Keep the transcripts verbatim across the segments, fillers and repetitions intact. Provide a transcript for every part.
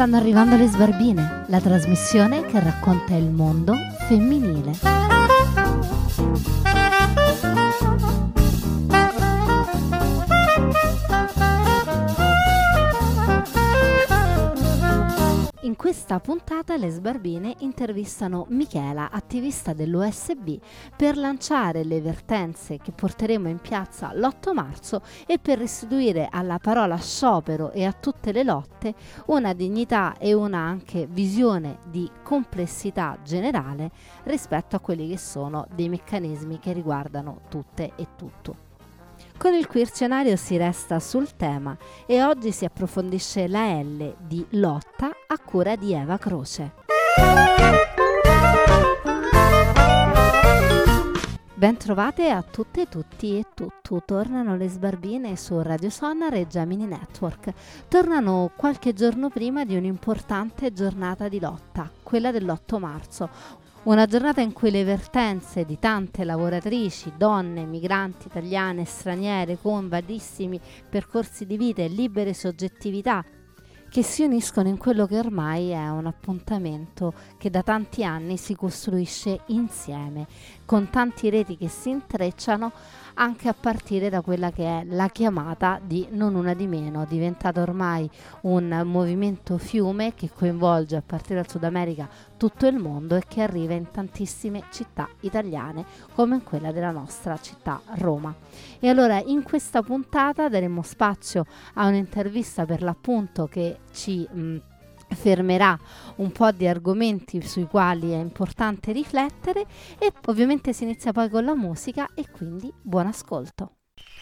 Stanno arrivando le Sbarbine, la trasmissione che racconta il mondo femminile. In questa puntata le Sbarbine intervistano Michela, attivista dell'U S B, per lanciare le vertenze che porteremo in piazza l'otto marzo e per restituire alla parola sciopero e a tutte le lotte una dignità e una anche visione di complessità generale rispetto a quelli che sono dei meccanismi che riguardano tutte e tutto. Con il Queercionario si resta sul tema e oggi si approfondisce la L di lotta a cura di Eva Croce. Ben trovate a tutte, tutti e tutto. Tornano le Sbarbine su Radio Sonar e Gemini Network. Tornano qualche giorno prima di un'importante giornata di lotta, quella dell'otto marzo. Una giornata in cui le vertenze di tante lavoratrici, donne, migranti, italiane, straniere, con validissimi percorsi di vita e libere soggettività che si uniscono in quello che ormai è un appuntamento che da tanti anni si costruisce insieme, con tanti reti che si intrecciano anche a partire da quella che è la chiamata di Non Una Di Meno, diventato ormai un movimento fiume che coinvolge a partire dal Sud America tutto il mondo e che arriva in tantissime città italiane come in quella della nostra città Roma. E allora in questa puntata daremo spazio a un'intervista per l'appunto che ci mh, fermerà un po' di argomenti sui quali è importante riflettere e ovviamente si inizia poi con la musica e quindi buon ascolto.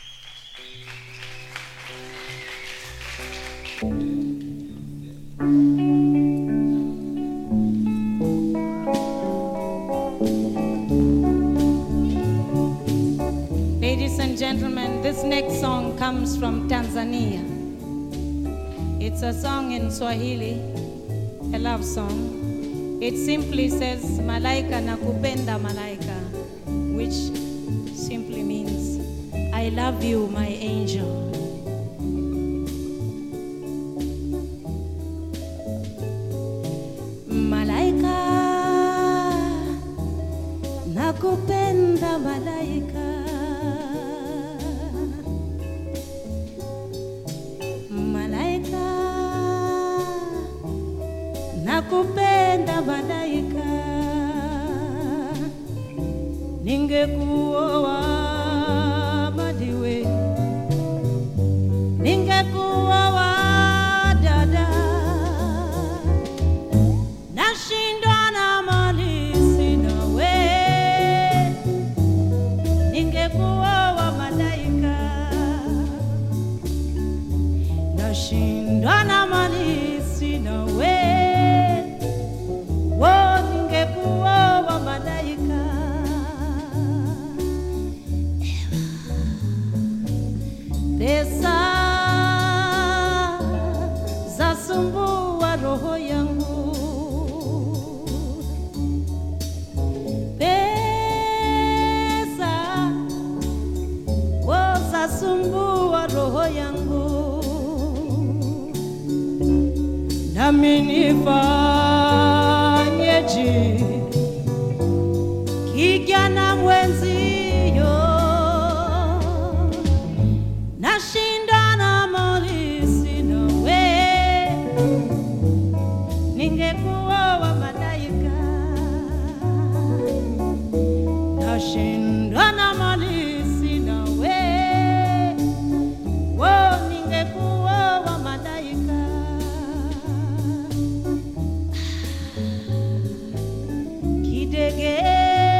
Ladies and gentlemen, this next song comes from Tanzania. It's a song in Swahili, a love song. It simply says, Malaika nakupenda malaika, which simply means, I love you, my angel. Malaika nakupenda malaika, nakupenda malaika, ningekuoa madiwe, ningekuoa dada, nashindwa na mali sina we, ningekuoa malaika, nashindwa na mali sina we. Pesa zasumbua roho yangu, pesa zasumbua roho yangu, nami nifanyeje kijana mwenzio, nashinda na mali sina we, ningekuoa malaika, nashinda na mali sina we, wo ningekuoa malaika. Kidege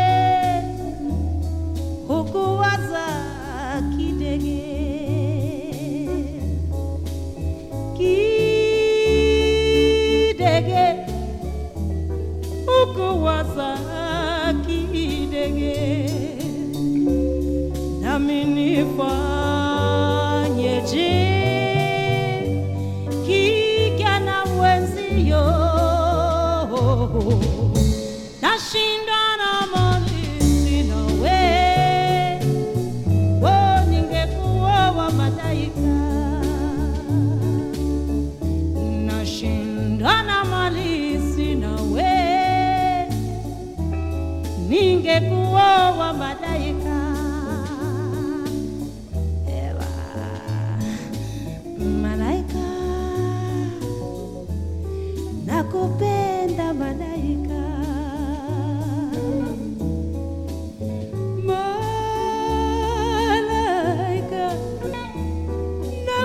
hukuwaza kidege,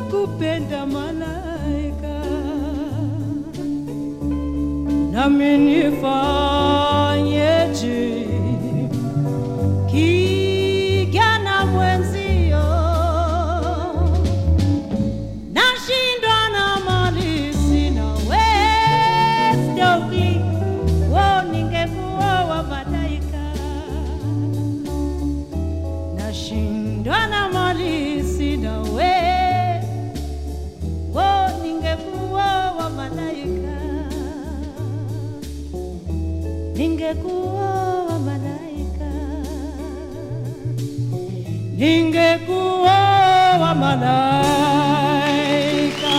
nakupenda malaika, nami nifanyeje kijana mwenzio, nashindwa na mali sina, we Stokely, wo ningekuwa wa malaika, nashindwa na mali sina, we wo ningekuwa wa malaika, ningekuwa wa malaika, ningekuwa wa malaika.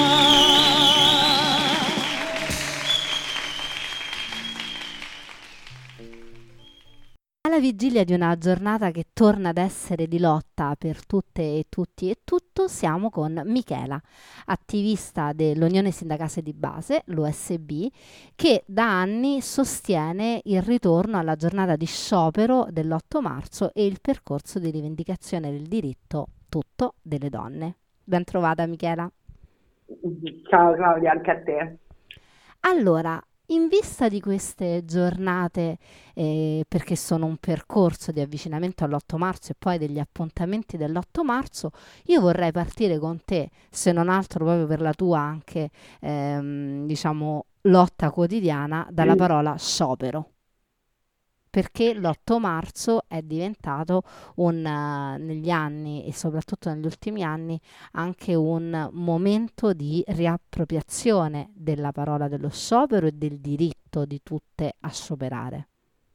Alla vigilia di una giornata che torna ad essere di lotta per tutte e tutti e tutto, siamo con Michela, attivista dell'Unione Sindacale di Base, l'U S B, che da anni sostiene il ritorno alla giornata di sciopero dell'otto marzo e il percorso di rivendicazione del diritto tutto delle donne. Ben trovata, Michela. Ciao Claudia, anche a te. Allora, in vista di queste giornate, eh, perché sono un percorso di avvicinamento all'otto marzo e poi degli appuntamenti dell'otto marzo, io vorrei partire con te, se non altro proprio per la tua anche, ehm, diciamo, lotta quotidiana, dalla Mm. parola sciopero. Perché l'otto marzo è diventato un, eh, negli anni e soprattutto negli ultimi anni anche un momento di riappropriazione della parola dello sciopero e del diritto di tutte a scioperare.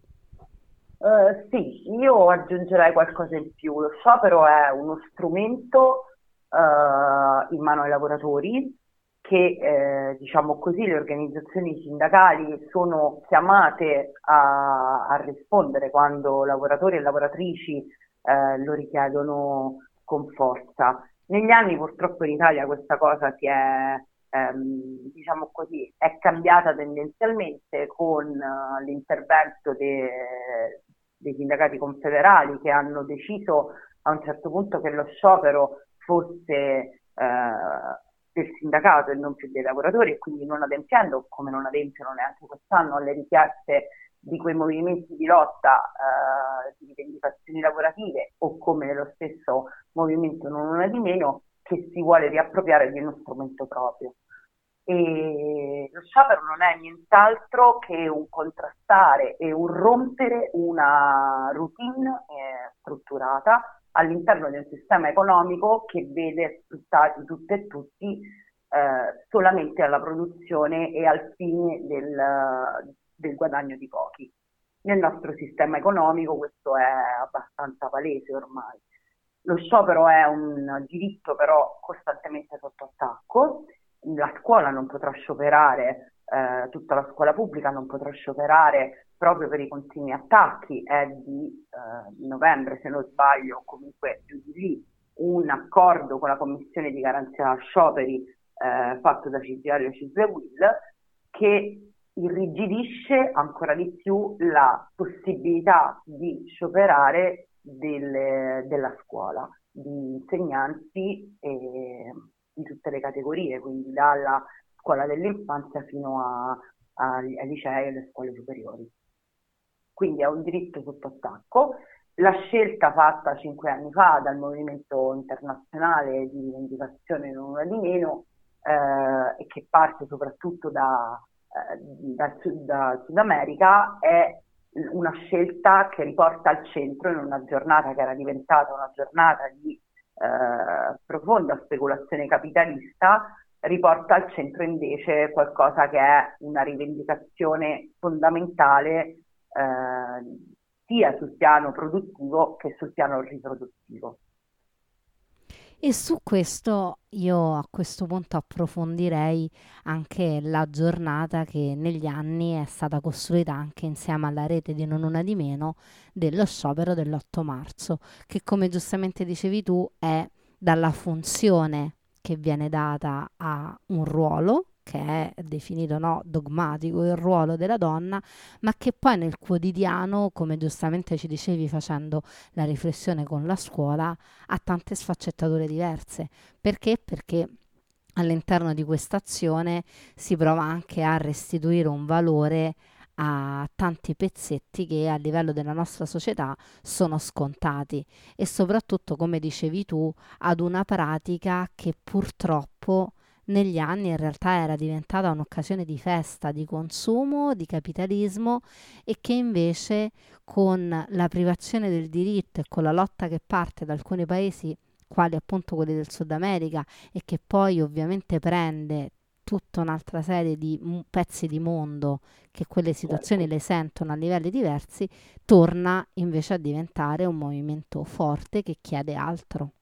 Eh, sì, io aggiungerei qualcosa in più. Lo sciopero è uno strumento eh, in mano ai lavoratori che, eh, diciamo così, le organizzazioni sindacali sono chiamate a, a rispondere quando lavoratori e lavoratrici eh, lo richiedono con forza. Negli anni purtroppo in Italia questa cosa si è, ehm, diciamo così, è cambiata tendenzialmente con eh, l'intervento de- dei sindacati confederali che hanno deciso a un certo punto che lo sciopero fosse eh, del sindacato e non più dei lavoratori, e quindi non adempiendo, come non adempiono neanche quest'anno, alle richieste di quei movimenti di lotta eh, di rivendicazioni lavorative, o come nello stesso movimento Non Una di Meno, che si vuole riappropriare di uno strumento proprio. E lo sciopero non è nient'altro che un contrastare e un rompere una routine eh, strutturata all'interno di un sistema economico che vede sfruttati tutte e tutti eh, solamente alla produzione e al fine del, del guadagno di pochi. Nel nostro sistema economico questo è abbastanza palese ormai. Lo sciopero è un diritto però costantemente sotto attacco. La scuola non potrà scioperare, eh, tutta la scuola pubblica non potrà scioperare proprio per i continui attacchi. È di eh, novembre, se non sbaglio, o comunque giù di lì, un accordo con la Commissione di Garanzia Scioperi eh, fatto da C G I L e C S W I L che irrigidisce ancora di più la possibilità di scioperare delle, della scuola, di insegnanti e di tutte le categorie, quindi dalla scuola dell'infanzia fino a, a, ai licei e alle scuole superiori. Quindi è un diritto sotto attacco. La scelta fatta cinque anni fa dal movimento internazionale di rivendicazione Non Una di Meno eh, e che parte soprattutto da, eh, da, da Sud America è una scelta che riporta al centro, in una giornata che era diventata una giornata di eh, profonda speculazione capitalista, riporta al centro invece qualcosa che è una rivendicazione fondamentale eh, sia sul piano produttivo che sul piano riproduttivo. E su questo io a questo punto approfondirei anche la giornata che negli anni è stata costruita anche insieme alla rete di Non Una di Meno dello sciopero dell'otto marzo, che come giustamente dicevi tu è dalla funzione che viene data a un ruolo che è definito no, dogmatico, il ruolo della donna, ma che poi nel quotidiano, come giustamente ci dicevi facendo la riflessione con la scuola, ha tante sfaccettature diverse. Perché? Perché all'interno di questa azione si prova anche a restituire un valore a tanti pezzetti che a livello della nostra società sono scontati e soprattutto, come dicevi tu, ad una pratica che purtroppo negli anni in realtà era diventata un'occasione di festa, di consumo, di capitalismo e che invece con la privazione del diritto e con la lotta che parte da alcuni paesi quali appunto quelli del Sud America e che poi ovviamente prende tutta un'altra serie di m- pezzi di mondo che quelle situazioni Certo. le sentono a livelli diversi, torna invece a diventare un movimento forte che chiede altro.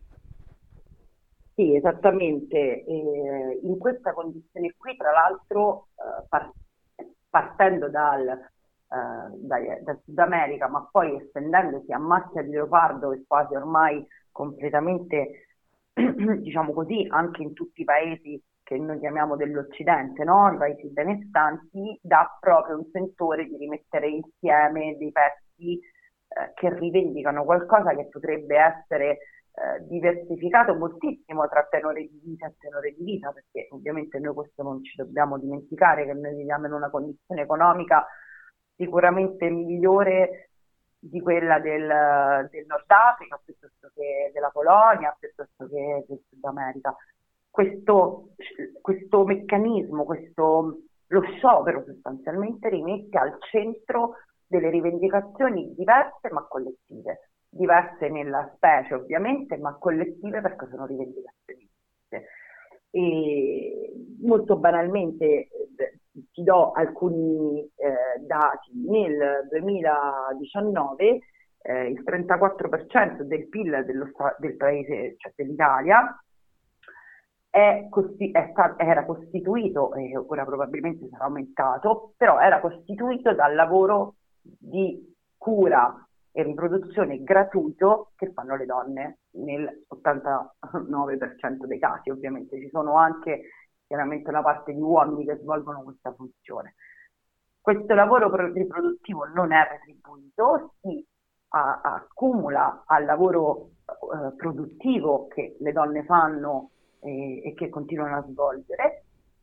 Sì, esattamente. E in questa condizione qui, tra l'altro, eh, par- partendo dal, eh, dai- dal Sud America, ma poi estendendosi a macchia di leopardo e quasi ormai completamente, diciamo così, anche in tutti i paesi che noi chiamiamo dell'Occidente, no? I paesi benestanti, dà proprio un sentore di rimettere insieme dei pezzi eh, che rivendicano qualcosa che potrebbe essere eh, diversificato moltissimo tra tenore di vita e tenore di vita, perché ovviamente noi questo non ci dobbiamo dimenticare, che noi viviamo in una condizione economica sicuramente migliore di quella del, del Nord Africa, piuttosto che della Polonia, piuttosto che del Sud America. Questo, questo meccanismo, questo, lo sciopero sostanzialmente rimette al centro delle rivendicazioni diverse ma collettive, diverse nella specie ovviamente, ma collettive perché sono rivendicazioni diverse. E molto banalmente eh, ti do alcuni eh, dati. Nel duemiladiciannove eh, il trentaquattro per cento del P I L dello sta- del paese, cioè dell'Italia, è costi- è sta- era costituito, e ora probabilmente sarà aumentato, però era costituito dal lavoro di cura e riproduzione gratuito che fanno le donne nel ottantanove per cento dei casi. Ovviamente ci sono anche chiaramente una parte di uomini che svolgono questa funzione. Questo lavoro pro- riproduttivo non è retribuito, si a- accumula al lavoro eh, produttivo che le donne fanno e, e che continuano a svolgere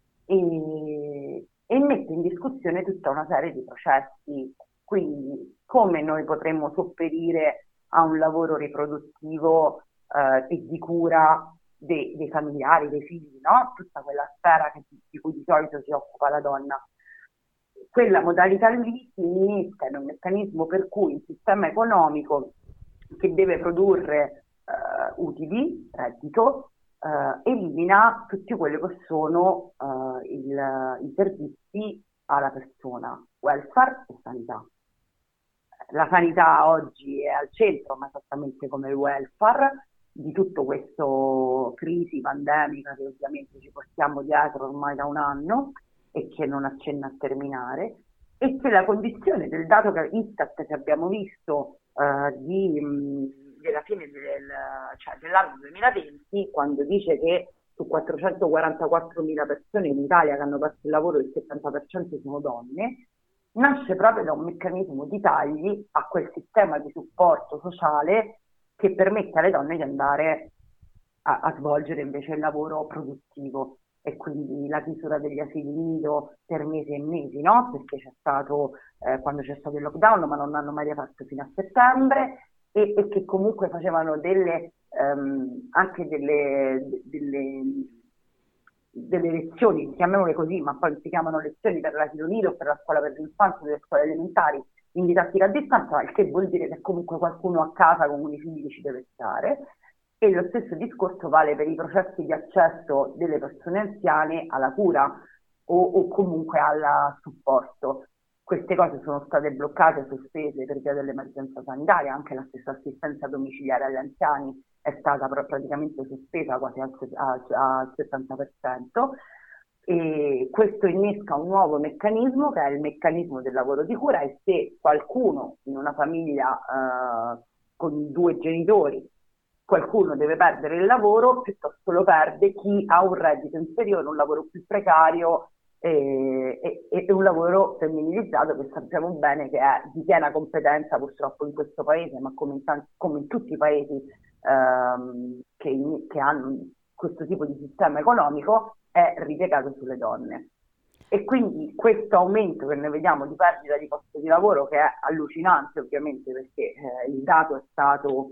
e, e mette in discussione tutta una serie di processi. Quindi, come noi potremmo sopperire a un lavoro riproduttivo eh, e di cura dei, dei familiari, dei figli, no? Tutta quella sfera che, di cui di solito si occupa la donna. Quella modalità lì si innesca in un meccanismo per cui il sistema economico che deve produrre eh, utili, reddito, eh, elimina tutti quelli che sono eh, il- i servizi alla persona, welfare e sanità. La sanità oggi è al centro, ma esattamente come il welfare, di tutto questo crisi pandemica che ovviamente ci portiamo dietro ormai da un anno e che non accenna a terminare, e che la condizione del dato che Istat che abbiamo visto eh, di, mh, della fine del, cioè dell'anno duemilaventi, quando dice che su quattrocentoquarantaquattromila persone in Italia che hanno perso il lavoro il settanta per cento sono donne, nasce proprio da un meccanismo di tagli a quel sistema di supporto sociale che permette alle donne di andare a, a svolgere invece il lavoro produttivo, e quindi la chiusura degli asili nido per mesi e mesi, no? Perché c'è stato eh, quando c'è stato il lockdown, ma non hanno mai riaperto fino a settembre, e, e che comunque facevano delle ehm, anche delle, delle delle lezioni, chiamiamole così, ma poi si chiamano lezioni per l'asilo nido, per la scuola per l'infanzia, per le scuole elementari, in didattica a distanza, il che vuol dire che comunque qualcuno a casa con i figli ci deve stare. E lo stesso discorso vale per i processi di accesso delle persone anziane alla cura o, o comunque al supporto. Queste cose sono state bloccate, sospese per via dell'emergenza sanitaria, anche la stessa assistenza domiciliare agli anziani è stata praticamente sospesa quasi al, al, al settanta per cento, e questo innesca un nuovo meccanismo che è il meccanismo del lavoro di cura, e se qualcuno in una famiglia eh, con due genitori, qualcuno deve perdere il lavoro, piuttosto lo perde chi ha un reddito inferiore, un lavoro più precario e, e, e un lavoro femminilizzato, che sappiamo bene che è di piena competenza purtroppo in questo paese, ma come in, tanti, come in tutti i paesi ehm, che, che hanno questo tipo di sistema economico è ripiegato sulle donne. E quindi questo aumento che noi vediamo di perdita di posti di lavoro, che è allucinante ovviamente, perché eh, il dato è stato,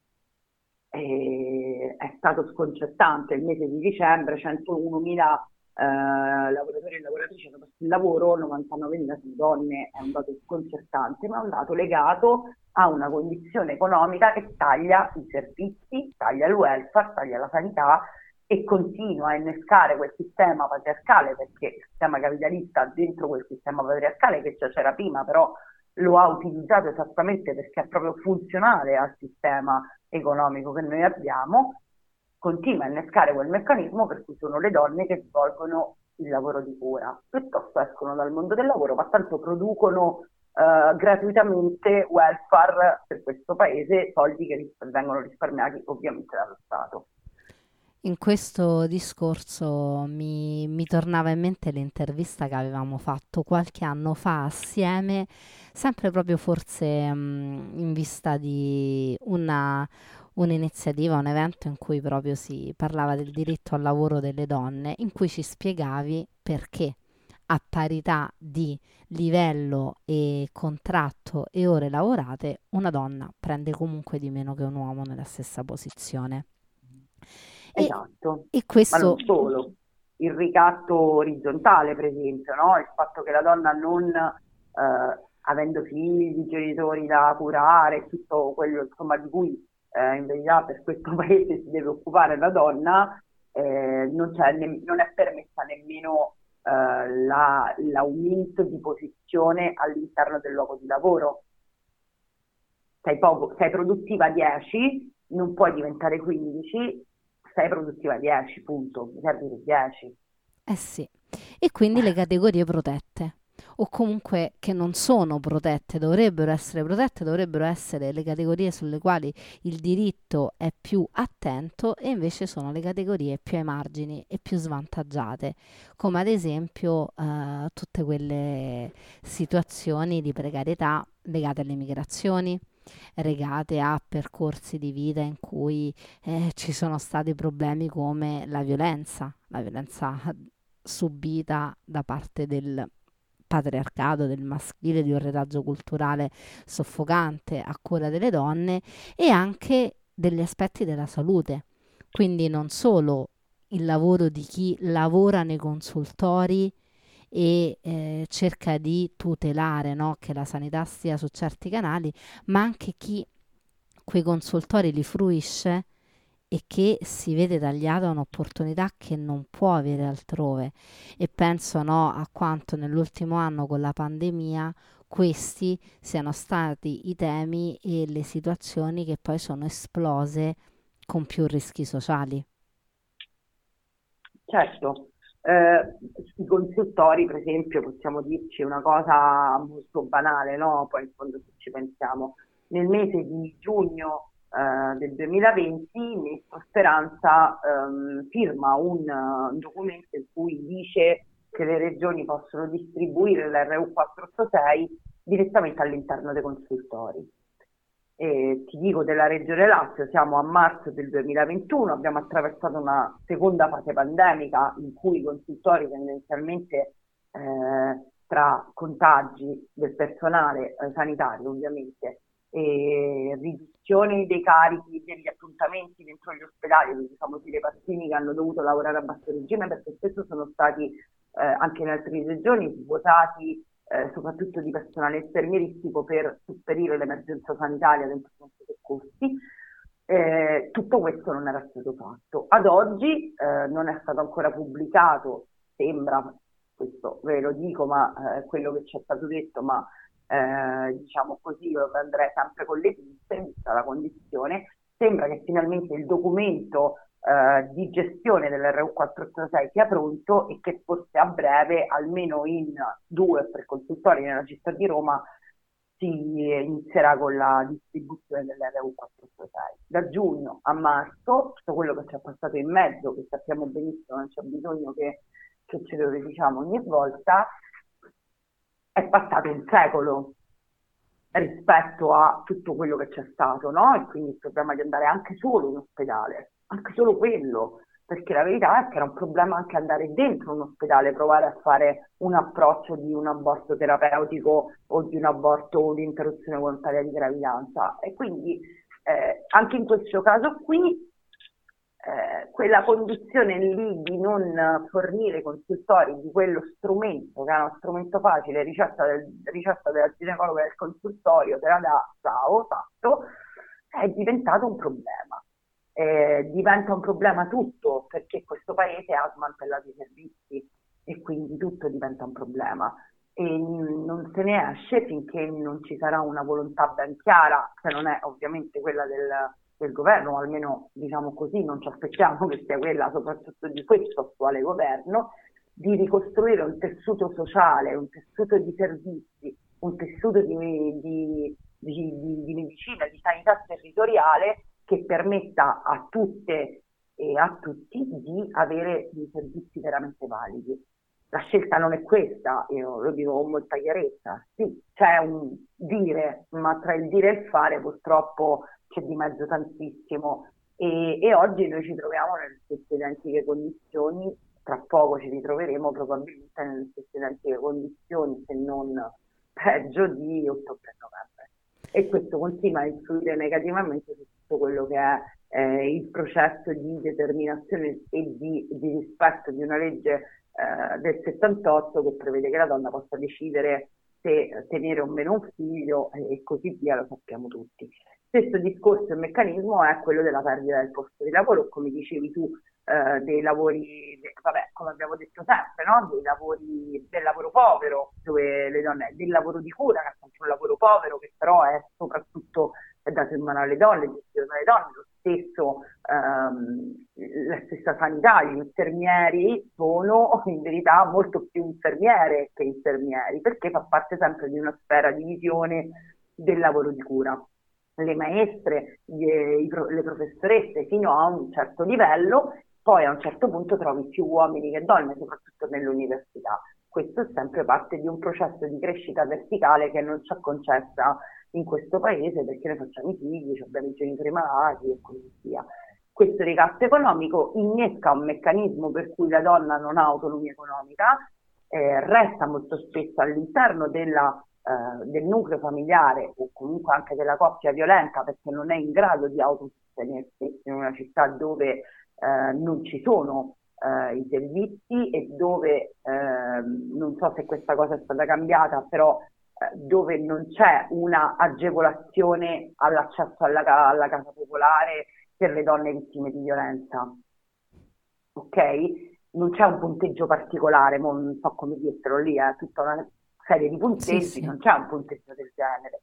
eh, è stato sconcertante. Il mese di dicembre centounomila eh, lavoratori e lavoratrici hanno perso il lavoro, novantanovemila sono donne, è un dato sconcertante, ma è un dato legato a una condizione economica che taglia i servizi, taglia il welfare, taglia la sanità, e continua a innescare quel sistema patriarcale, perché il sistema capitalista dentro quel sistema patriarcale, che già c'era prima, però lo ha utilizzato esattamente perché è proprio funzionale al sistema economico che noi abbiamo, continua a innescare quel meccanismo per cui sono le donne che svolgono il lavoro di cura. Piuttosto escono dal mondo del lavoro, ma tanto producono eh, gratuitamente welfare per questo paese, soldi che ris- vengono risparmiati ovviamente dallo Stato. In questo discorso mi, mi tornava in mente l'intervista che avevamo fatto qualche anno fa assieme, sempre proprio forse mh, in vista di una, un'iniziativa, un evento in cui proprio si parlava del diritto al lavoro delle donne, in cui ci spiegavi perché a parità di livello e contratto e ore lavorate, una donna prende comunque di meno che un uomo nella stessa posizione. E, Esatto, e ma non questo, solo, il ricatto orizzontale, per esempio, no? Il fatto che la donna non, eh, avendo figli, genitori da curare, tutto quello insomma di cui eh, in verità per questo paese si deve occupare la donna, eh, non c'è ne- non è permessa nemmeno eh, la- l'aumento di posizione all'interno del luogo di lavoro. Sei poco, sei produttiva dieci, non puoi diventare quindici, sei produttiva dieci, punto, mi serve per dieci. eh sì, e quindi le categorie protette, o comunque che non sono protette, dovrebbero essere protette, dovrebbero essere le categorie sulle quali il diritto è più attento e invece sono le categorie più ai margini e più svantaggiate, come ad esempio eh, tutte quelle situazioni di precarietà legate alle migrazioni, legate a percorsi di vita in cui eh, ci sono stati problemi come la violenza, la violenza subita da parte del patriarcato, del maschile, di un retaggio culturale soffocante a cura delle donne e anche degli aspetti della salute. Quindi non solo il lavoro di chi lavora nei consultori e eh, cerca di tutelare, no, che la sanità stia su certi canali, ma anche chi quei consultori li fruisce e che si vede tagliata un'opportunità che non può avere altrove. E penso, no, a quanto nell'ultimo anno con la pandemia questi siano stati i temi e le situazioni che poi sono esplose con più rischi sociali. Certo, eh, i consultori, per esempio, possiamo dirci una cosa molto banale, no? Poi in fondo se ci pensiamo, nel mese di giugno eh, del duemilaventi il ministro Speranza ehm, firma un eh, documento in cui dice che le regioni possono distribuire l'R U quattrocentottantasei direttamente all'interno dei consultori. E ti dico della Regione Lazio, siamo a marzo del duemilaventuno, abbiamo attraversato una seconda fase pandemica in cui i consultori tendenzialmente eh, tra contagi del personale eh, sanitario ovviamente e riduzione dei carichi degli appuntamenti dentro gli ospedali, quindi i famosi repartini che hanno dovuto lavorare a basso regime perché spesso sono stati eh, anche in altre regioni svuotati eh, soprattutto di personale infermieristico per sopperire l'emergenza sanitaria dentro i pronto soccorsi. Eh, tutto questo non era stato fatto. Ad oggi eh, non è stato ancora pubblicato, sembra, questo ve lo dico, ma eh, quello che ci è stato detto, ma eh, diciamo così lo prendrei sempre con le pinze, vista la condizione, sembra che finalmente il documento Uh, di gestione dell'R U quattrocentottantasei sia pronto e che forse a breve, almeno in due o tre consultori nella città di Roma, si inizierà con la distribuzione dell'R U quattrocentottantasei. Da giugno a marzo, tutto quello che ci è passato in mezzo, che sappiamo benissimo, non c'è bisogno che, che ce lo diciamo ogni volta, è passato un secolo rispetto a tutto quello che c'è stato, no? E quindi il problema di andare anche solo in ospedale, anche solo quello, perché la verità è che era un problema anche andare dentro un ospedale, provare a fare un approccio di un aborto terapeutico o di un aborto o di interruzione volontaria di gravidanza. E quindi eh, anche in questo caso qui eh, quella condizione lì di non fornire i consultori di quello strumento, che è uno strumento facile, ricetta, del, ricetta della ginecologa del consultorio, te la dà, ciao, fatto, è diventato un problema. Eh, diventa un problema tutto, perché questo paese ha smantellato i servizi e quindi tutto diventa un problema. E non se ne esce finché non ci sarà una volontà ben chiara, che non è ovviamente quella del, del governo, o almeno diciamo così, non ci aspettiamo che sia quella soprattutto di questo attuale governo, di ricostruire un tessuto sociale, un tessuto di servizi, un tessuto di, di, di, di, di medicina, di sanità territoriale che permetta a tutte e a tutti di avere dei servizi veramente validi. La scelta non è questa, io lo dico con molta chiarezza, sì, c'è un dire, ma tra il dire e il fare purtroppo c'è di mezzo tantissimo e, e oggi noi ci troviamo nelle stesse identiche condizioni, tra poco ci ritroveremo probabilmente nelle stesse identiche condizioni, se non peggio, di ottobre e novembre. E questo continua a influire negativamente su tutto quello che è eh, il processo di determinazione e di, di rispetto di una legge eh, del settantotto che prevede che la donna possa decidere se tenere o meno un figlio e, e così via, lo sappiamo tutti. Stesso discorso e meccanismo è quello della perdita del posto di lavoro, come dicevi tu, eh, dei lavori, de, vabbè, come abbiamo detto sempre, no? Dei lavori, del lavoro povero, dove le donne, del lavoro di cura, che è sempre un lavoro povero, che però è soprattutto dato in mano alle donne, gestito dalle donne, lo stesso, ehm, la stessa sanità, gli infermieri sono in verità molto più infermiere che infermieri, perché fa parte sempre di una sfera di visione del lavoro di cura. Le maestre, gli, i, le professoresse fino a un certo livello, poi a un certo punto trovi più uomini che donne, soprattutto nell'università. Questo è sempre parte di un processo di crescita verticale che non ci è concessa in questo paese perché noi facciamo i figli, abbiamo i genitori malati e così via. Questo ricatto economico innesca un meccanismo per cui la donna non ha autonomia economica, eh, resta molto spesso all'interno della Uh, del nucleo familiare o comunque anche della coppia violenta perché non è in grado di autosostenersi in una città dove uh, non ci sono uh, i servizi e dove uh, non so se questa cosa è stata cambiata, però uh, dove non c'è una agevolazione all'accesso alla, alla casa popolare per le donne vittime di violenza, ok? Non c'è un punteggio particolare, non so come dirtelo lì, è tutta una serie di punteggi, sì, sì. Non c'è un punteggio del genere,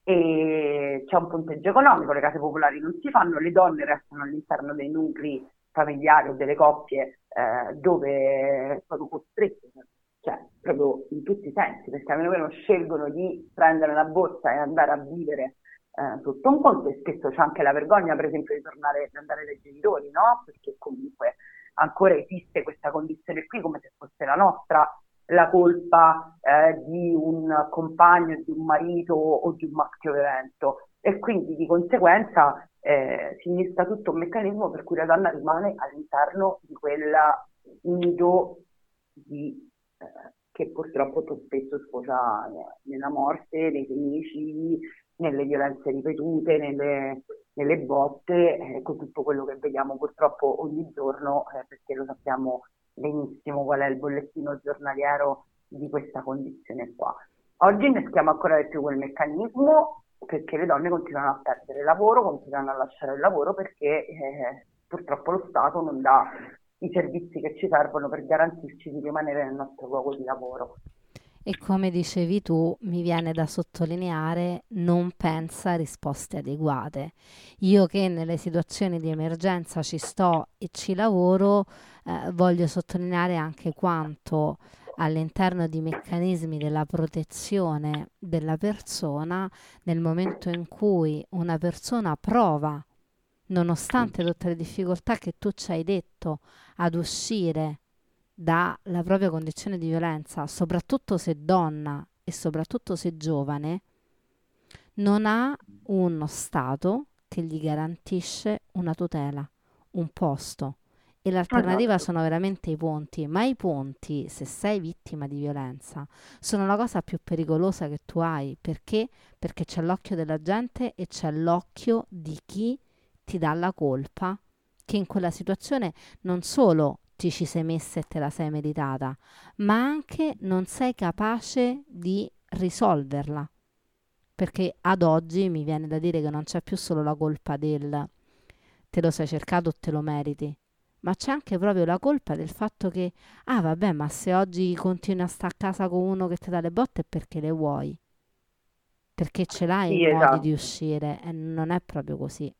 e c'è un punteggio economico, le case popolari non si fanno, le donne restano all'interno dei nuclei familiari o delle coppie eh, dove sono costrette, cioè proprio in tutti i sensi, perché a meno che non scelgono di prendere una borsa e andare a vivere eh, sotto un conto, e spesso c'è anche la vergogna per esempio di tornare di andare dai genitori, no? Perché comunque ancora esiste questa condizione qui come se fosse la nostra, la colpa eh, di un compagno, di un marito o di un maschio violento, e quindi di conseguenza eh, si innesca tutto un meccanismo per cui la donna rimane all'interno di quel nido di, eh, che purtroppo spesso sfocia nella morte, nei femminicidi, nelle violenze ripetute, nelle, nelle botte, eh, con tutto quello che vediamo purtroppo ogni giorno, eh, perché lo sappiamo benissimo qual è il bollettino giornaliero di questa condizione qua. Oggi inneschiamo ancora di più quel meccanismo perché le donne continuano a perdere lavoro, continuano a lasciare il lavoro perché eh, purtroppo lo Stato non dà i servizi che ci servono per garantirci di rimanere nel nostro luogo di lavoro. E come dicevi tu, mi viene da sottolineare, non pensa a risposte adeguate. Io che nelle situazioni di emergenza ci sto e ci lavoro, eh, voglio sottolineare anche quanto all'interno di meccanismi della protezione della persona, nel momento in cui una persona prova, nonostante tutte le difficoltà che tu ci hai detto, ad uscire dalla propria condizione di violenza, soprattutto se donna e soprattutto se giovane, non ha uno Stato che gli garantisce una tutela, un posto, E l'alternativa esatto. sono veramente i ponti, ma i ponti, se sei vittima di violenza, sono la cosa più pericolosa che tu hai. Perché? Perché c'è l'occhio della gente e c'è l'occhio di chi ti dà la colpa, che in quella situazione non solo ti ci sei messa e te la sei meritata, ma anche non sei capace di risolverla. Perché ad oggi mi viene da dire che non c'è più solo la colpa del te lo sei cercato o te lo meriti, ma c'è anche proprio la colpa del fatto che, ah vabbè, ma se oggi continui a stare a casa con uno che ti dà le botte è perché le vuoi, perché ce l'hai i Sì, modi di esatto. uscire e non è proprio così.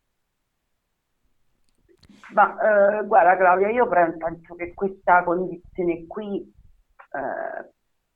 Ma eh, guarda Claudia, io pre- penso che questa condizione qui eh,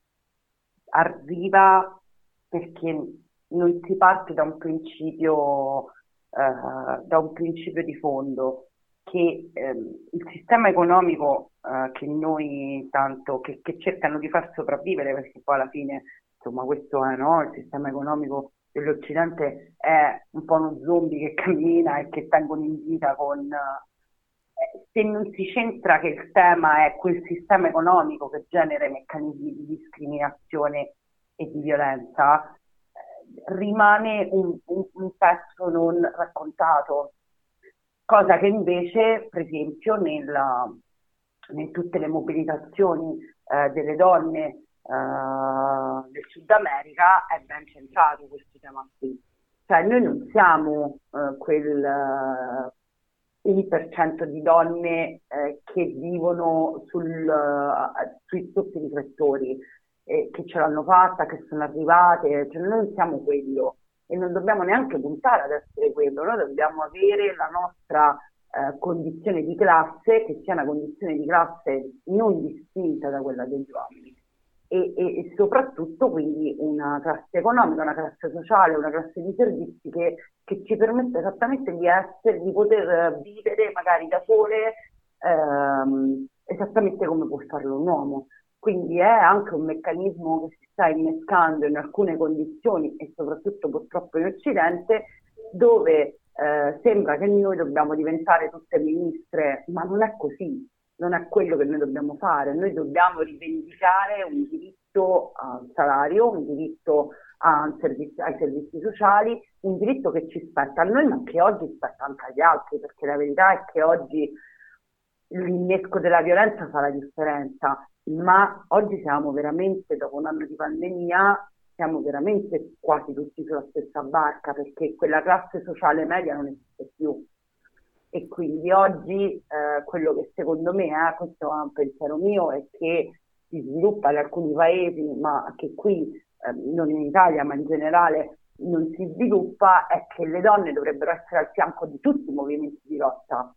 arriva perché non si parte da un principio, eh, da un principio di fondo, che ehm, il sistema economico eh, che noi tanto, che, che cercano di far sopravvivere, perché poi alla fine, insomma, questo è, no? Il sistema economico dell'Occidente è un po' uno zombie che cammina e che tengono in vita con... eh, se non si centra che il tema è quel sistema economico che genera i meccanismi di discriminazione e di violenza, eh, rimane un, un- un pezzo non raccontato, cosa che invece, per esempio, nella- in tutte le mobilitazioni eh, delle donne eh, del Sud America è ben centrato questo tema qui. Cioè noi non siamo eh, quel eh, uno per cento di donne eh, che vivono sul, eh, sui sotto i riflettori, eh, che ce l'hanno fatta, che sono arrivate, cioè noi non siamo quello e non dobbiamo neanche puntare ad essere quello, noi dobbiamo avere la nostra eh, condizione di classe, che sia una condizione di classe non distinta da quella degli uomini. E, e, e soprattutto quindi una classe economica, una classe sociale, una classe di servizi che, che ci permette esattamente di essere, di poter vivere magari da sole ehm, esattamente come può farlo un uomo. Quindi è anche un meccanismo che si sta innescando in alcune condizioni e soprattutto purtroppo in Occidente, dove eh, sembra che noi dobbiamo diventare tutte ministre, ma non è così, non è quello che noi dobbiamo fare. Noi dobbiamo rivendicare un diritto al salario, un diritto a servizi, ai servizi sociali, un diritto che ci spetta a noi, ma che oggi spetta anche agli altri, perché la verità è che oggi l'innesco della violenza fa la differenza, ma oggi siamo veramente, dopo un anno di pandemia, siamo veramente quasi tutti sulla stessa barca, perché quella classe sociale media non esiste più. E quindi oggi eh, quello che secondo me, eh, questo è un pensiero mio, è che si sviluppa in alcuni paesi, ma che qui, eh, non in Italia, ma in generale non si sviluppa, è che le donne dovrebbero essere al fianco di tutti i movimenti di lotta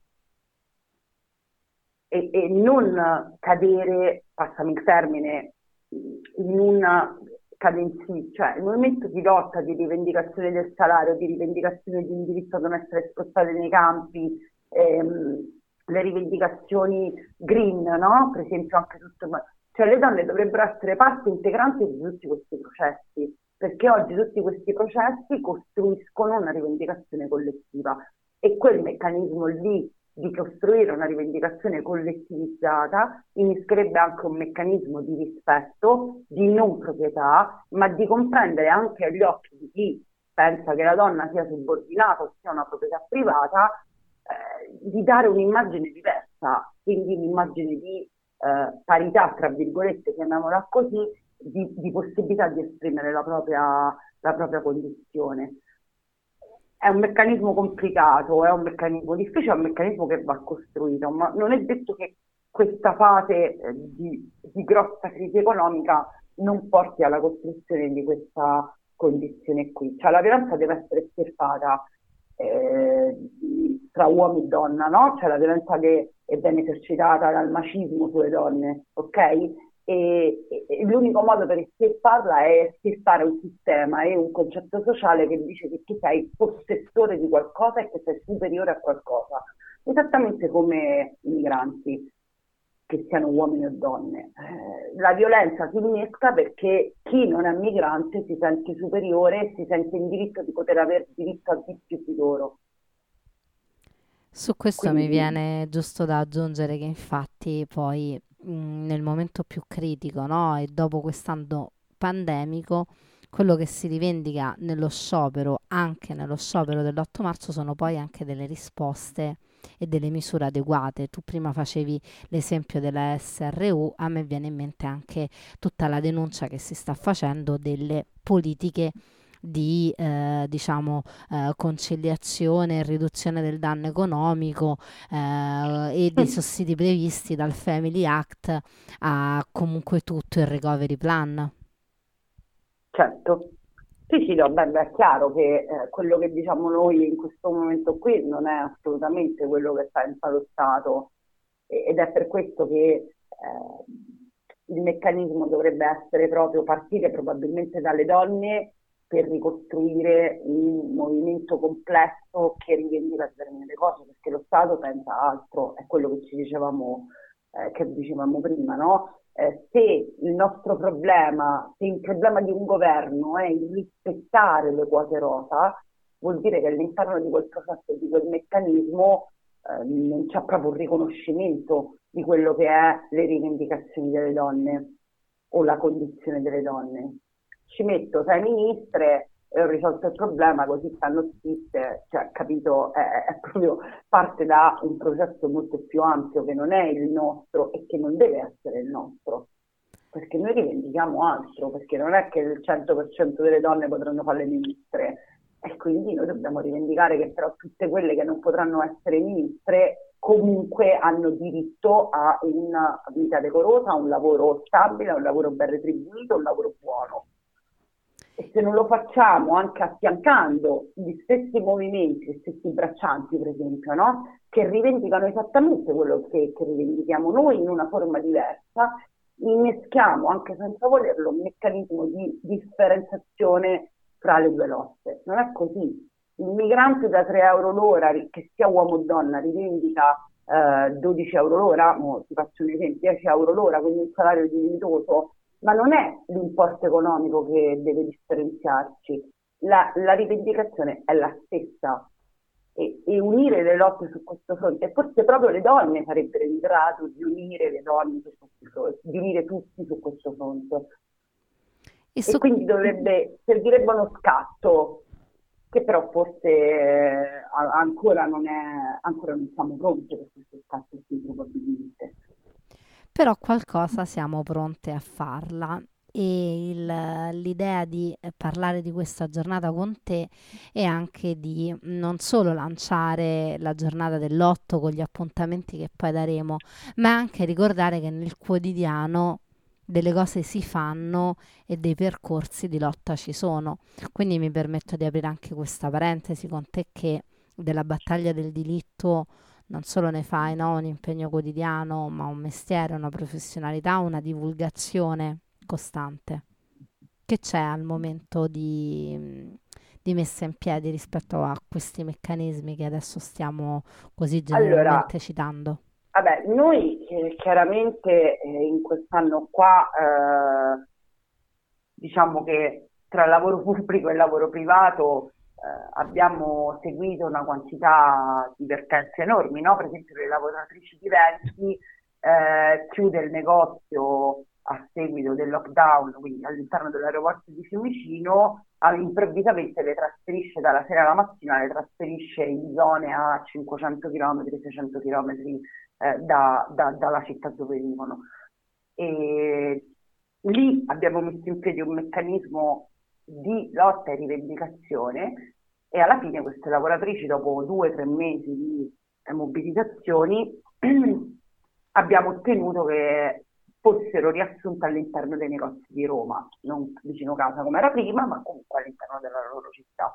e, e non cadere, passami il termine, in una cadenzi, cioè il movimento di lotta, di rivendicazione del salario, di rivendicazione di un diritto a non essere spostate nei campi, ehm, le rivendicazioni green, no? Per esempio anche tutto, cioè le donne dovrebbero essere parte integrante di tutti questi processi, perché oggi tutti questi processi costruiscono una rivendicazione collettiva e quel meccanismo lì di costruire una rivendicazione collettivizzata innescherebbe anche un meccanismo di rispetto, di non proprietà, ma di comprendere anche agli occhi di chi pensa che la donna sia subordinata o sia una proprietà privata, eh, di dare un'immagine diversa, quindi un'immagine di eh, parità, tra virgolette, chiamiamola così, di, di possibilità di esprimere la propria, la propria condizione. È un meccanismo complicato, è un meccanismo difficile, è un meccanismo che va costruito, ma non è detto che questa fase eh, di, di grossa crisi economica non porti alla costruzione di questa condizione qui. Cioè la violenza deve essere estirpata eh, tra uomo e donna, no? Cioè la violenza che viene esercitata dal macismo sulle donne, ok? E, e l'unico modo per estirparla è estirpare un sistema e un concetto sociale che dice che tu sei possessore di qualcosa e che sei superiore a qualcosa, esattamente come i migranti, che siano uomini o donne. Eh, la violenza si innesca perché chi non è migrante si sente superiore e si sente in diritto di poter avere diritto a di più di loro. Su questo mi Quindi, viene giusto da aggiungere che infatti poi mh, nel momento più critico, no? E dopo quest'anno pandemico, quello che si rivendica nello sciopero, anche nello sciopero dell'otto marzo, sono poi anche delle risposte e delle misure adeguate. Tu prima facevi l'esempio della S R U, a me viene in mente anche tutta la denuncia che si sta facendo delle politiche di eh, diciamo eh, conciliazione e riduzione del danno economico eh, e dei sussidi previsti dal Family Act a comunque tutto il recovery plan. certo, sì, sì, no, beh, beh, è chiaro che eh, quello che diciamo noi in questo momento qui non è assolutamente quello che pensa lo Stato e- ed è per questo che eh, il meccanismo dovrebbe essere proprio partire probabilmente dalle donne per ricostruire un movimento complesso che rivendica determinate cose, perché lo Stato pensa altro, è quello che ci dicevamo, eh, che dicevamo prima, no? Eh, se il nostro problema, se il problema di un governo è il rispettare le quote rosa, vuol dire che all'interno di quel processo e di quel meccanismo eh, non c'è proprio un riconoscimento di quello che è le rivendicazioni delle donne o la condizione delle donne. Ci metto sei ministre e ho risolto il problema, così stanno zitte, cioè, capito, è, è proprio parte da un processo molto più ampio che non è il nostro e che non deve essere il nostro, perché noi rivendichiamo altro, perché non è che il cento per cento delle donne potranno fare le ministre e quindi noi dobbiamo rivendicare che però tutte quelle che non potranno essere ministre comunque hanno diritto a una vita decorosa, a un lavoro stabile, a un lavoro ben retribuito, a un lavoro buono. E se non lo facciamo anche affiancando gli stessi movimenti, gli stessi braccianti, per esempio, no? Che rivendicano esattamente quello che, che rivendichiamo noi in una forma diversa, inneschiamo anche senza volerlo un meccanismo di differenziazione fra le due lotte. Non è così. Il migrante da tre euro l'ora, che sia uomo o donna, rivendica eh, dodici euro l'ora, mo, ti faccio un esempio, dieci euro l'ora, quindi un salario dignitoso, ma non è l'importo economico che deve differenziarci, la, la rivendicazione è la stessa e, e unire le lotte su questo fronte, e forse proprio le donne sarebbero in grado di unire le donne su questo fronte, di unire tutti su questo fronte. E E su quindi dovrebbe, servirebbe uno scatto, che però forse eh, ancora non è, ancora non siamo pronti per questo scatto qui probabilmente. Però qualcosa siamo pronte a farla e il- l'idea di eh, parlare di questa giornata con te è anche di non solo lanciare la giornata dell'otto con gli appuntamenti che poi daremo, ma anche ricordare che nel quotidiano delle cose si fanno e dei percorsi di lotta ci sono. Quindi mi permetto di aprire anche questa parentesi con te che della battaglia del diritto non solo ne fai, no, un impegno quotidiano, ma un mestiere, una professionalità, una divulgazione costante. Che c'è al momento di, di messa in piedi rispetto a questi meccanismi che adesso stiamo così Allora, generalmente citando? vabbè, noi eh, chiaramente eh, in quest'anno qua eh, diciamo che tra lavoro pubblico e lavoro privato eh, abbiamo seguito una quantità di vertenze enormi, no? Per esempio le lavoratrici di Venti eh, chiude il negozio a seguito del lockdown, quindi all'interno dell'aeroporto di Fiumicino, ah, improvvisamente le trasferisce dalla sera alla mattina, le trasferisce in zone a cinquecento chilometri, seicento chilometri eh, da, da, dalla città dove vivono. E lì abbiamo messo in piedi un meccanismo di lotta e rivendicazione e alla fine queste lavoratrici, dopo due o tre mesi di eh, mobilitazioni, abbiamo ottenuto che fossero riassunte all'interno dei negozi di Roma, non vicino casa come era prima, ma comunque all'interno della loro città.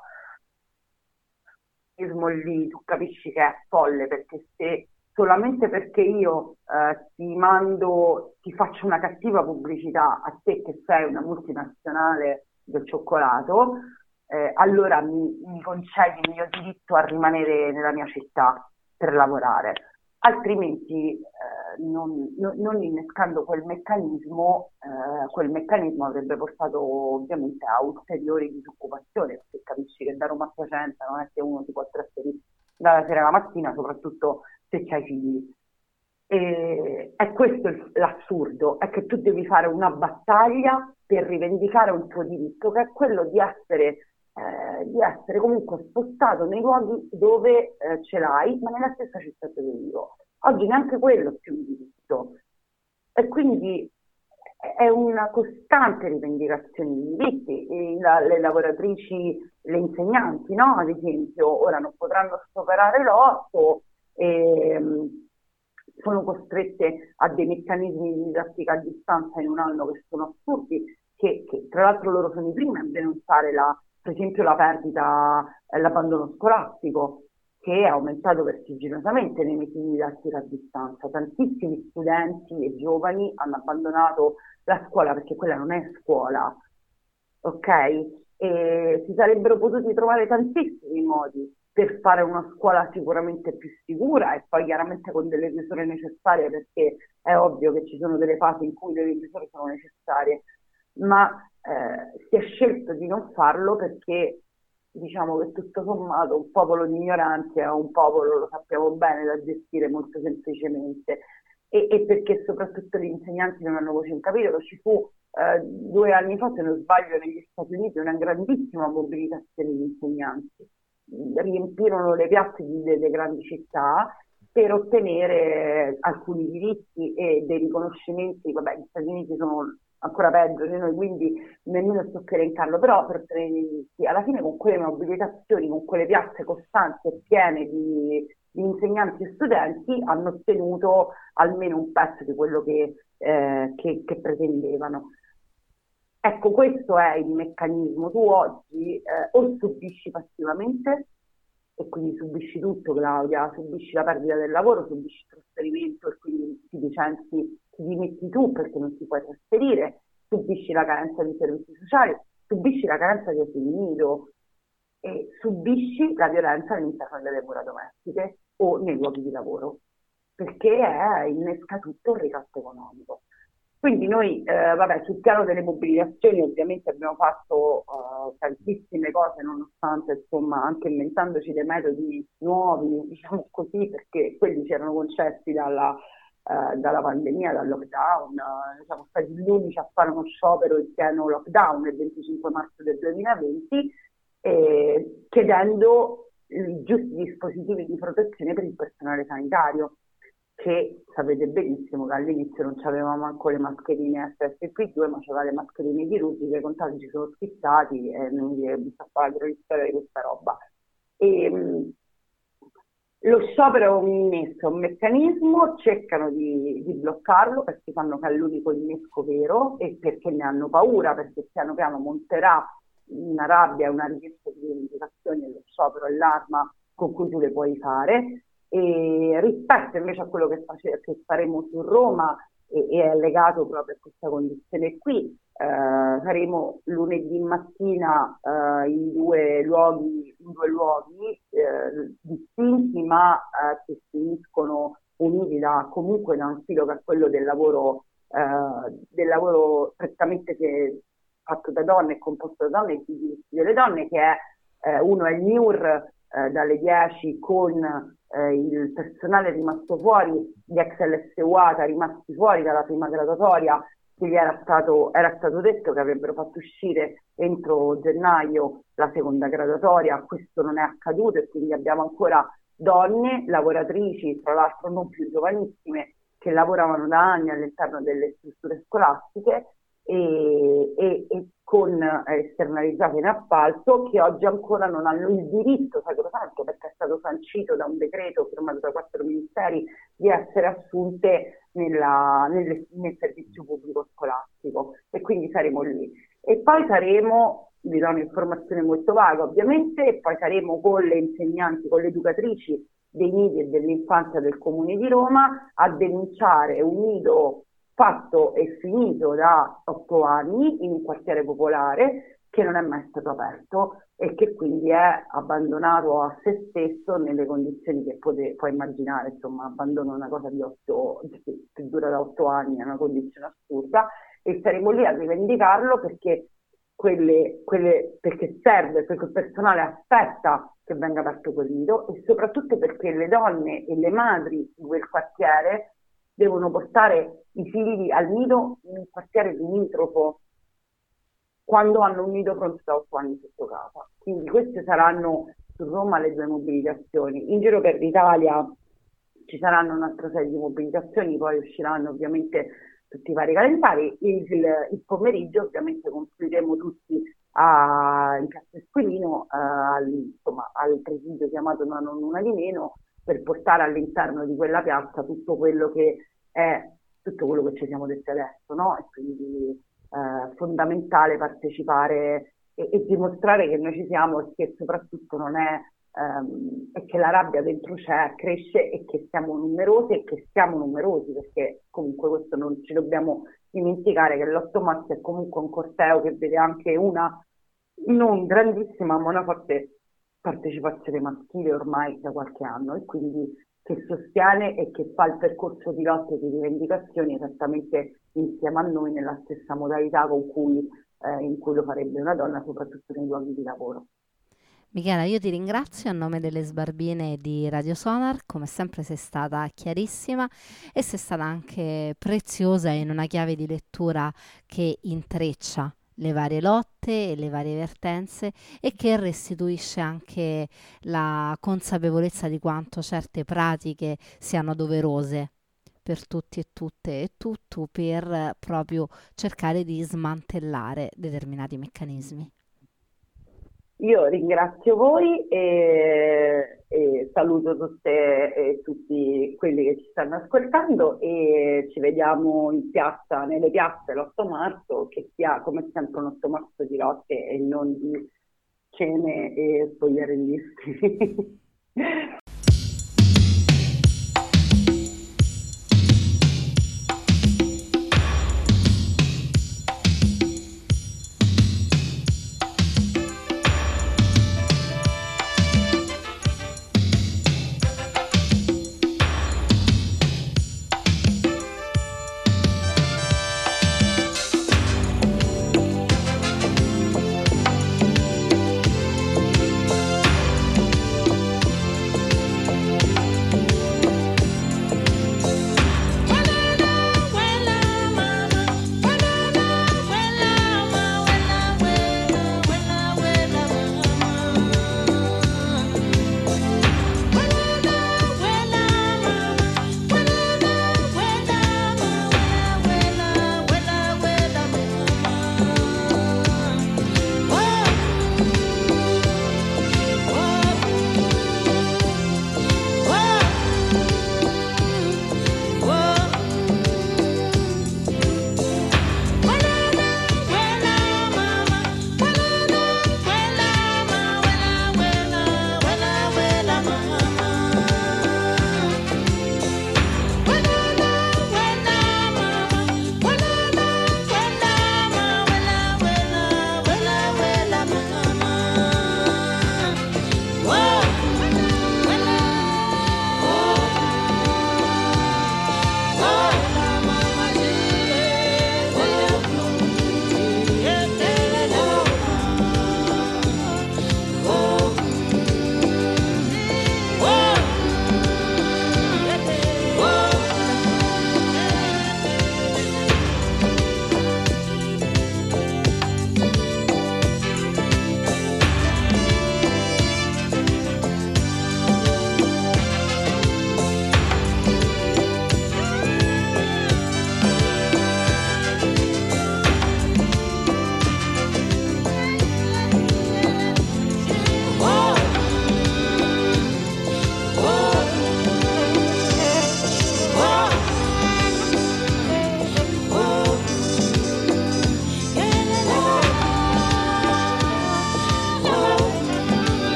Lì tu capisci che è folle perché se solamente perché io eh, ti mando, ti faccio una cattiva pubblicità a te che sei una multinazionale del cioccolato, eh, allora mi, mi concedi il mio diritto a rimanere nella mia città per lavorare. Altrimenti, eh, non, non- non innescando quel meccanismo, eh, quel meccanismo avrebbe portato ovviamente a ulteriori disoccupazione, perché capisci che da Roma a Piacenza non è che uno si può trasferire dalla sera alla mattina, soprattutto se c'hai figli. E è questo il- l'assurdo, è che tu devi fare una battaglia per rivendicare un tuo diritto, che è quello di essere, eh, di essere comunque spostato nei luoghi dove eh, ce l'hai, ma nella stessa città dove vivo. Oggi neanche quello è più un diritto. E quindi è una costante rivendicazione di diritti. E la- le lavoratrici, le insegnanti, no? Ad esempio, ora non potranno superare l'otto, ehm, sono costrette a dei meccanismi di didattica a distanza in un anno che sono assurdi, che, che tra l'altro loro sono i primi a denunciare la, per esempio la perdita, eh, l'abbandono scolastico, che è aumentato vertiginosamente nei mesi di didattica a distanza. Tantissimi studenti e giovani hanno abbandonato la scuola perché quella non è scuola, ok? E si sarebbero potuti trovare tantissimi modi per fare una scuola sicuramente più sicura e poi chiaramente con delle misure necessarie, perché è ovvio che ci sono delle fasi in cui le misure sono necessarie, ma eh, si è scelto di non farlo perché diciamo che tutto sommato un popolo di ignoranti è un popolo, lo sappiamo bene, da gestire molto semplicemente. E, e perché soprattutto gli insegnanti non hanno voce in capitolo. Ci fu eh, due anni fa, se non sbaglio, negli Stati Uniti una grandissima mobilitazione di insegnanti. Riempirono le piazze di- delle grandi città per ottenere alcuni diritti e dei riconoscimenti. Vabbè, gli Stati Uniti sono ancora peggio di noi, quindi nemmeno sto a elencarlo, però per ottenere i diritti, alla fine con quelle mobilitazioni, con quelle piazze costanti e piene di, di insegnanti e studenti, hanno ottenuto almeno un pezzo di quello che, eh, che- che pretendevano. Ecco, questo è il meccanismo. Tu oggi eh, o subisci passivamente, e quindi subisci tutto, Claudia, subisci la perdita del lavoro, subisci il trasferimento e quindi ti licenzi, ti dimetti tu perché non ti puoi trasferire, subisci la carenza di servizi sociali, subisci la carenza di asili nido e subisci la violenza all'interno delle mura domestiche o nei luoghi di lavoro, perché è, innesca tutto un ricatto economico. Quindi noi, eh, vabbè, sul piano delle mobilitazioni ovviamente abbiamo fatto eh, tantissime cose, nonostante, insomma, anche inventandoci dei metodi nuovi, diciamo così, perché quelli ci erano concessi dalla, eh, dalla pandemia, dal lockdown. Eh, siamo stati gli unici a fare uno sciopero in pieno lockdown il venticinque marzo del duemilaventi, eh, chiedendo i giusti dispositivi di protezione per il personale sanitario, che sapete benissimo che all'inizio non c'avevamo manco le mascherine F F P due, ma c'aveva le mascherine chirurgiche, i contagi sono schizzati e non mi bisogna fare la storia di questa roba. E, mh, lo sciopero è un innesto, un meccanismo, cercano di, di bloccarlo perché sanno che è l'unico innesco vero e perché ne hanno paura, perché piano piano monterà una rabbia e una richiesta di rivendicazioni, e lo sciopero è l'arma con cui tu le puoi fare. E rispetto invece a quello che, face- che faremo su Roma, e, e è legato proprio a questa condizione qui, eh, saremo lunedì mattina eh, in due luoghi, in due luoghi eh, distinti, ma eh, che si uniscono, uniti da, comunque da un filo che è quello del lavoro, eh, del lavoro prettamente che, fatto da donne e composto da donne e di diritti delle donne, che è eh, uno è il M I U R eh, dalle dieci con eh, il personale rimasto fuori, gli ex L S U A T A rimasti fuori dalla prima graduatoria, che gli era stato, era stato detto che avrebbero fatto uscire entro gennaio la seconda graduatoria. Questo non è accaduto e quindi abbiamo ancora donne lavoratrici, tra l'altro non più giovanissime, che lavoravano da anni all'interno delle strutture scolastiche e, e, e con eh, esternalizzate in appalto, che oggi ancora non hanno il diritto sacrosanto, perché è stato sancito da un decreto firmato da quattro ministeri, di essere assunte nella, nelle, nel servizio pubblico scolastico. E quindi saremo lì. E poi saremo, vi do un'informazione molto vaga ovviamente, e poi saremo con le insegnanti, con le educatrici dei nidi e dell'infanzia del Comune di Roma a denunciare un nido fatto e finito da otto anni in un quartiere popolare che non è mai stato aperto e che quindi è abbandonato a se stesso nelle condizioni che pote, puoi immaginare. Insomma, abbandono una cosa di otto, che dura da otto anni, è una condizione assurda, e saremo lì a rivendicarlo perché quelle, quelle perché serve, perché il personale aspetta che venga aperto quel nido e soprattutto perché le donne e le madri di quel quartiere devono portare i figli al nido in un quartiere limitrofo quando hanno un nido pronto da otto anni sotto casa. Quindi queste saranno su Roma le due mobilitazioni. In giro per l'Italia ci saranno un'altra serie di mobilitazioni, poi usciranno ovviamente tutti i vari calendari. Il, il pomeriggio ovviamente confluiremo tutti a, in Piazza Esquilino, eh, al, insomma, al presidio chiamato Una non una di meno, per portare all'interno di quella piazza tutto quello che è tutto quello che ci siamo detti adesso, no? E quindi è fondamentale partecipare e, e dimostrare che noi ci siamo e che soprattutto non è ehm, e che la rabbia dentro c'è, cresce e che siamo numerosi e che siamo numerosi, perché comunque questo non ci dobbiamo dimenticare, che l'otto marzo è comunque un corteo che vede anche una non grandissima ma una forte partecipazione maschile ormai da qualche anno, e quindi che sostiene e che fa il percorso di lotta e di rivendicazioni esattamente insieme a noi nella stessa modalità con cui, eh, in cui lo farebbe una donna, soprattutto nei luoghi di lavoro. Michela, io ti ringrazio a nome delle Sbarbine di Radio Sonar, come sempre sei stata chiarissima e sei stata anche preziosa in una chiave di lettura che intreccia le varie lotte e le varie vertenze e che restituisce anche la consapevolezza di quanto certe pratiche siano doverose per tutti e tutte e tutto per proprio cercare di smantellare determinati meccanismi. Io ringrazio voi e, e saluto tutte e tutti quelli che ci stanno ascoltando e ci vediamo in piazza, nelle piazze l'otto marzo, che sia come sempre un otto marzo di lotte e non di cene e spogliarellisti.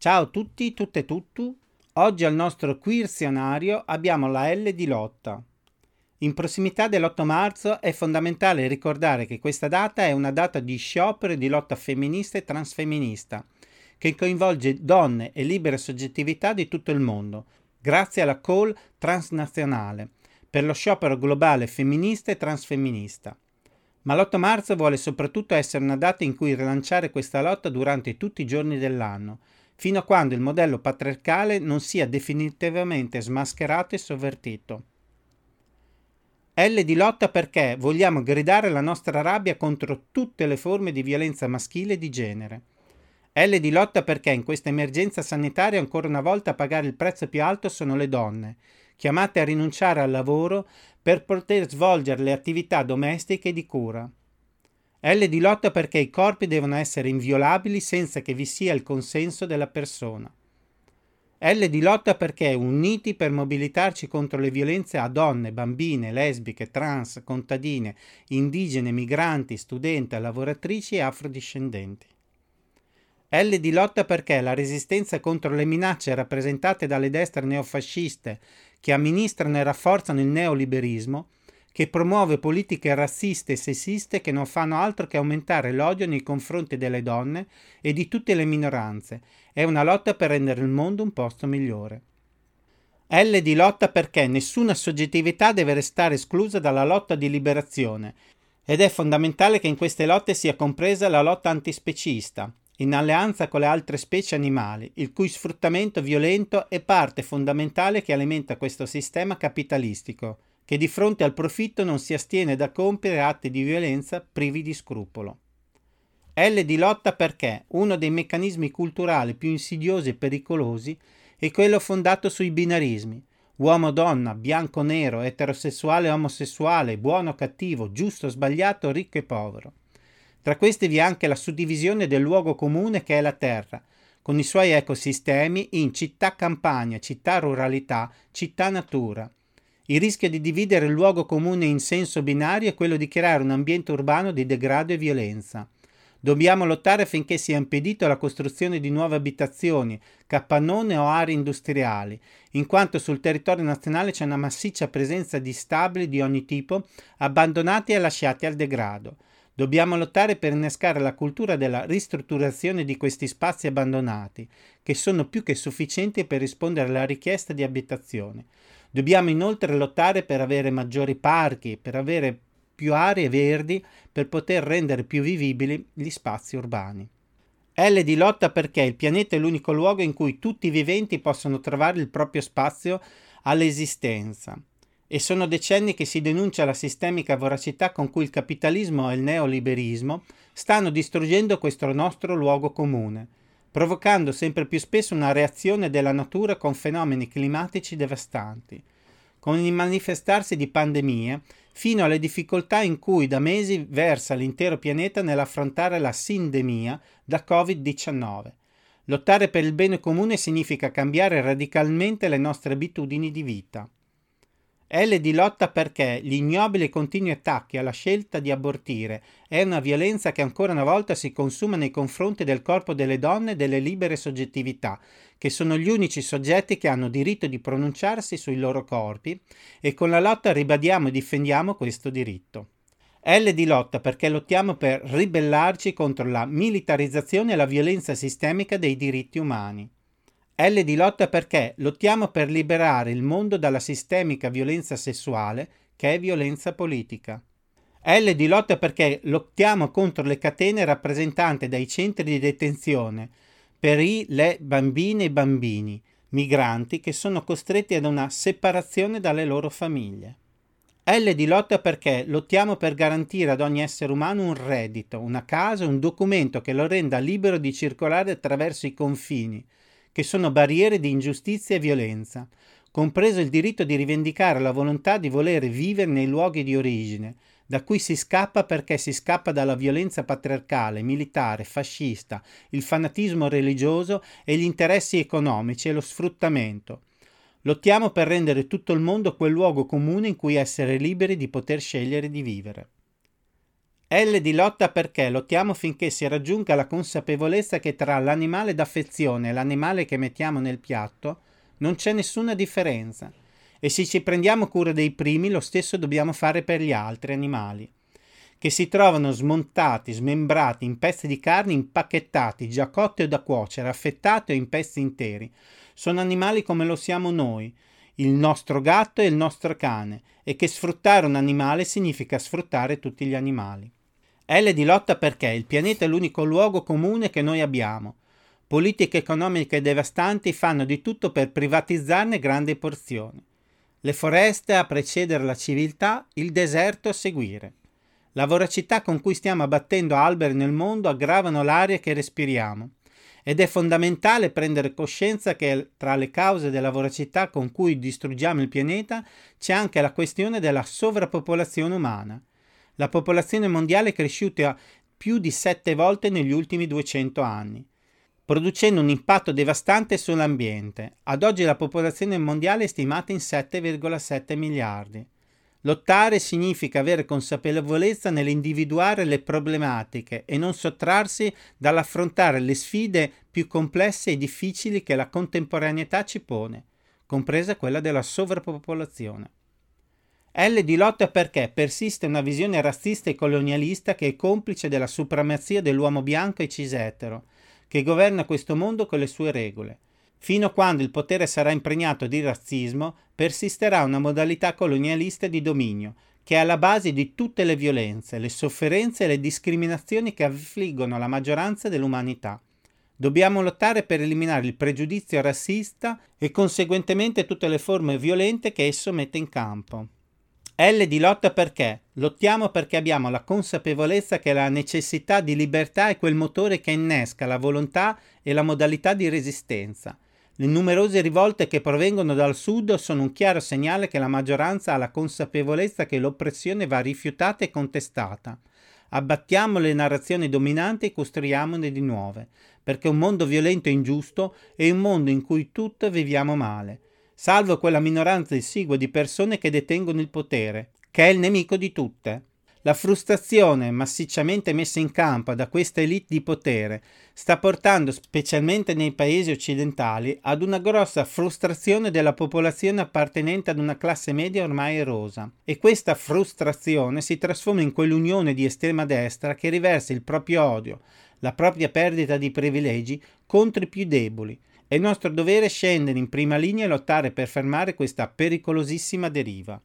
Ciao a tutti, tutte e tuttu. Oggi al nostro queerzionario abbiamo la L di lotta. In prossimità dell'otto marzo è fondamentale ricordare che questa data è una data di sciopero e di lotta femminista e transfemminista, che coinvolge donne e libere soggettività di tutto il mondo, grazie alla call transnazionale per lo sciopero globale femminista e transfemminista. Ma l'otto marzo vuole soprattutto essere una data in cui rilanciare questa lotta durante tutti i giorni dell'anno, fino a quando il modello patriarcale non sia definitivamente smascherato e sovvertito. L di lotta perché vogliamo gridare la nostra rabbia contro tutte le forme di violenza maschile e di genere. L di lotta perché in questa emergenza sanitaria ancora una volta a pagare il prezzo più alto sono le donne, chiamate a rinunciare al lavoro per poter svolgere le attività domestiche e di cura. L di lotta perché i corpi devono essere inviolabili senza che vi sia il consenso della persona. L di lotta perché uniti per mobilitarci contro le violenze a donne, bambine, lesbiche, trans, contadine, indigene, migranti, studenti, lavoratrici e afrodiscendenti. L di lotta perché la resistenza contro le minacce rappresentate dalle destre neofasciste che amministrano e rafforzano il neoliberismo, che promuove politiche razziste e sessiste che non fanno altro che aumentare l'odio nei confronti delle donne e di tutte le minoranze. È una lotta per rendere il mondo un posto migliore. L di lotta perché nessuna soggettività deve restare esclusa dalla lotta di liberazione ed è fondamentale che in queste lotte sia compresa la lotta antispecista, in alleanza con le altre specie animali, il cui sfruttamento violento è parte fondamentale che alimenta questo sistema capitalistico, che di fronte al profitto non si astiene da compiere atti di violenza privi di scrupolo. L di lotta perché uno dei meccanismi culturali più insidiosi e pericolosi è quello fondato sui binarismi, uomo-donna, bianco-nero, eterosessuale-omosessuale, buono-cattivo, giusto-sbagliato, ricco e povero. Tra questi vi è anche la suddivisione del luogo comune che è la terra, con i suoi ecosistemi in città-campagna, città-ruralità, città-natura. Il rischio di dividere il luogo comune in senso binario è quello di creare un ambiente urbano di degrado e violenza. Dobbiamo lottare affinché sia impedito la costruzione di nuove abitazioni, capannone o aree industriali, in quanto sul territorio nazionale c'è una massiccia presenza di stabili di ogni tipo, abbandonati e lasciati al degrado. Dobbiamo lottare per innescare la cultura della ristrutturazione di questi spazi abbandonati, che sono più che sufficienti per rispondere alla richiesta di abitazione. Dobbiamo inoltre lottare per avere maggiori parchi, per avere più aree verdi, per poter rendere più vivibili gli spazi urbani. L di lotta perché il pianeta è l'unico luogo in cui tutti i viventi possono trovare il proprio spazio all'esistenza. E sono decenni che si denuncia la sistemica voracità con cui il capitalismo e il neoliberismo stanno distruggendo questo nostro luogo comune, provocando sempre più spesso una reazione della natura con fenomeni climatici devastanti, con il manifestarsi di pandemie, fino alle difficoltà in cui da mesi versa l'intero pianeta nell'affrontare la sindemia da covid diciannove. Lottare per il bene comune significa cambiare radicalmente le nostre abitudini di vita. L di lotta perché gli ignobili e continui attacchi alla scelta di abortire è una violenza che ancora una volta si consuma nei confronti del corpo delle donne e delle libere soggettività, che sono gli unici soggetti che hanno diritto di pronunciarsi sui loro corpi, e con la lotta ribadiamo e difendiamo questo diritto. L di lotta perché lottiamo per ribellarci contro la militarizzazione e la violenza sistemica dei diritti umani. L di lotta perché lottiamo per liberare il mondo dalla sistemica violenza sessuale, che è violenza politica. L di lotta perché lottiamo contro le catene rappresentate dai centri di detenzione per i, le bambine e bambini migranti che sono costretti ad una separazione dalle loro famiglie. L di lotta perché lottiamo per garantire ad ogni essere umano un reddito, una casa, un documento che lo renda libero di circolare attraverso i confini, che sono barriere di ingiustizia e violenza, compreso il diritto di rivendicare la volontà di voler vivere nei luoghi di origine, da cui si scappa perché si scappa dalla violenza patriarcale, militare, fascista, il fanatismo religioso e gli interessi economici e lo sfruttamento. Lottiamo per rendere tutto il mondo quel luogo comune in cui essere liberi di poter scegliere di vivere. L di lotta perché lottiamo finché si raggiunga la consapevolezza che tra l'animale d'affezione e l'animale che mettiamo nel piatto non c'è nessuna differenza, e se ci prendiamo cura dei primi lo stesso dobbiamo fare per gli altri animali, che si trovano smontati, smembrati in pezzi di carne impacchettati, già cotti o da cuocere, affettati o in pezzi interi. Sono animali come lo siamo noi, il nostro gatto e il nostro cane, e che sfruttare un animale significa sfruttare tutti gli animali. L di lotta perché il pianeta è l'unico luogo comune che noi abbiamo. Politiche economiche devastanti fanno di tutto per privatizzarne grandi porzioni. Le foreste a precedere la civiltà, il deserto a seguire. La voracità con cui stiamo abbattendo alberi nel mondo aggravano l'aria che respiriamo. Ed è fondamentale prendere coscienza che tra le cause della voracità con cui distruggiamo il pianeta c'è anche la questione della sovrappopolazione umana. La popolazione mondiale è cresciuta più di sette volte negli ultimi duecento anni, producendo un impatto devastante sull'ambiente. Ad oggi la popolazione mondiale è stimata in sette virgola sette miliardi. Lottare significa avere consapevolezza nell'individuare le problematiche e non sottrarsi dall'affrontare le sfide più complesse e difficili che la contemporaneità ci pone, compresa quella della sovrappopolazione. L di lotta perché persiste una visione razzista e colonialista che è complice della supremazia dell'uomo bianco e cisetero, che governa questo mondo con le sue regole. Fino a quando il potere sarà impregnato di razzismo, persisterà una modalità colonialista di dominio, che è alla base di tutte le violenze, le sofferenze e le discriminazioni che affliggono la maggioranza dell'umanità. Dobbiamo lottare per eliminare il pregiudizio razzista e conseguentemente tutte le forme violente che esso mette in campo. L di lotta perché? Lottiamo perché abbiamo la consapevolezza che la necessità di libertà è quel motore che innesca la volontà e la modalità di resistenza. Le numerose rivolte che provengono dal sud sono un chiaro segnale che la maggioranza ha la consapevolezza che l'oppressione va rifiutata e contestata. Abbattiamo le narrazioni dominanti e costruiamone di nuove, perché un mondo violento e ingiusto è un mondo in cui tutti viviamo male, salvo quella minoranza esigua di persone che detengono il potere, che è il nemico di tutte. La frustrazione massicciamente messa in campo da questa elite di potere sta portando, specialmente nei paesi occidentali, ad una grossa frustrazione della popolazione appartenente ad una classe media ormai erosa. E questa frustrazione si trasforma in quell'unione di estrema destra che riversa il proprio odio, la propria perdita di privilegi contro i più deboli. È il nostro dovere scendere in prima linea e lottare per fermare questa pericolosissima deriva.